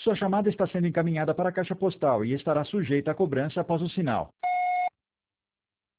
Sua chamada está sendo encaminhada para a caixa postal e estará sujeita a cobrança após o sinal.